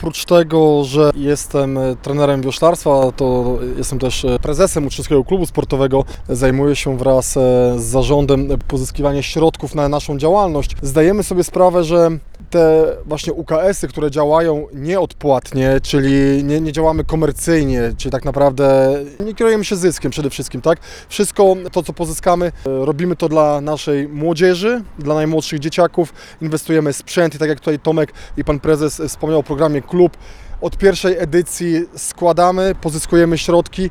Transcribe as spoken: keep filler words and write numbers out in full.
Oprócz tego, że jestem trenerem wioślarstwa, to jestem też prezesem Uczniowskiego Klubu Sportowego. Zajmuję się wraz z zarządem pozyskiwaniem środków na naszą działalność. Zdajemy sobie sprawę, że te właśnie U K S-y, które działają nieodpłatnie, czyli nie, nie działamy komercyjnie, czyli tak naprawdę nie kierujemy się zyskiem przede wszystkim, tak? Wszystko to, co pozyskamy, robimy to dla naszej młodzieży, dla najmłodszych dzieciaków, inwestujemy w sprzęt i tak jak tutaj Tomek i Pan Prezes wspomniał o programie Klub, od pierwszej edycji składamy, pozyskujemy środki